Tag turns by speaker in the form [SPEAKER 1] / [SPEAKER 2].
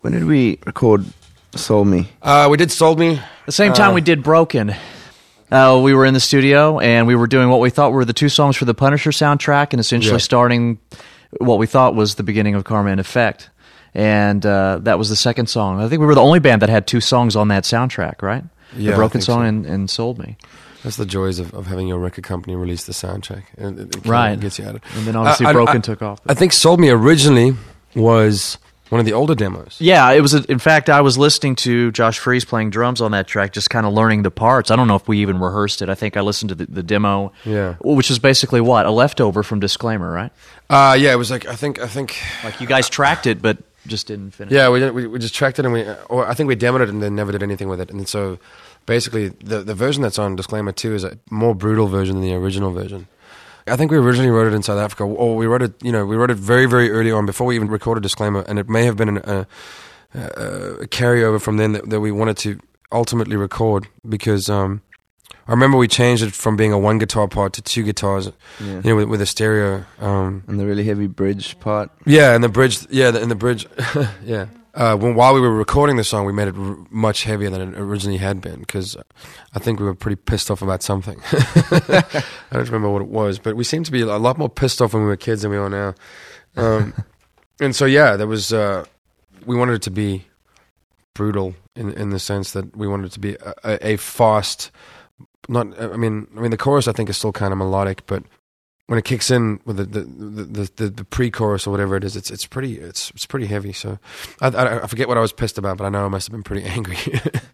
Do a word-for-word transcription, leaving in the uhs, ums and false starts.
[SPEAKER 1] When did we record Sold Me?
[SPEAKER 2] Uh, we did Sold Me.
[SPEAKER 3] The same time
[SPEAKER 2] Uh,
[SPEAKER 3] we did Broken. Uh, we were in the studio, and we were doing what we thought were the two songs for the Punisher soundtrack, and essentially
[SPEAKER 2] Yeah.
[SPEAKER 3] starting what we thought was the beginning of Karma in Effect. And uh, that was the second song. I think we were the only band that had two songs on that soundtrack, right?
[SPEAKER 2] Yeah,
[SPEAKER 3] the
[SPEAKER 2] I
[SPEAKER 3] Broken
[SPEAKER 2] think
[SPEAKER 3] song
[SPEAKER 2] so.
[SPEAKER 3] and, and Sold Me.
[SPEAKER 2] That's the joys of, of having your record company release the soundtrack. It, it kinda
[SPEAKER 3] Right.
[SPEAKER 2] gets you out of
[SPEAKER 3] And then obviously
[SPEAKER 2] I- I-
[SPEAKER 3] Broken
[SPEAKER 2] I-
[SPEAKER 3] took off.
[SPEAKER 2] I think Sold Me originally was one of the older demos.
[SPEAKER 3] Yeah, it was. A, in fact, I was listening to Josh Freese playing drums on that track, just kind of learning the parts. I don't know if we even rehearsed it. I think I listened to the, the demo,
[SPEAKER 2] Yeah.
[SPEAKER 3] which is basically what, a leftover from Disclaimer, right?
[SPEAKER 2] Uh, yeah, it was like, I think, I think,
[SPEAKER 3] Like you guys tracked it, but just didn't finish.
[SPEAKER 2] yeah, we, did- we we just tracked it and we, or I think we demoed it and then never did anything with it. And so basically the, the version that's on Disclaimer two is a more brutal version than the original version. I think we originally wrote it in South Africa, or we wrote it, you know, we wrote it very, very early on before we even recorded Disclaimer, and it may have been an, a, a, a carryover from then that, that we wanted to ultimately record because um, I remember we changed it from being a one guitar part to two guitars,
[SPEAKER 1] Yeah.
[SPEAKER 2] you know, with, with a stereo. Um,
[SPEAKER 1] And the really heavy bridge part.
[SPEAKER 2] yeah, and the bridge, yeah, the, and the bridge, yeah. Uh, when, while we were recording the song, we made it r- much heavier than it originally had been because I think we were pretty pissed off about something. I don't remember what it was, but we seemed to be a lot more pissed off when we were kids than we are now. Um, and so, yeah, there was. Uh, we wanted it to be brutal in in the sense that we wanted it to be a, a, a fast. Not, I mean, I mean, the chorus I think is still kind of melodic, but when it kicks in with the the, the, the, the pre-chorus or whatever it is, it's it's pretty it's it's pretty heavy. So I, I I forget what I was pissed about, but I know I must have been pretty angry.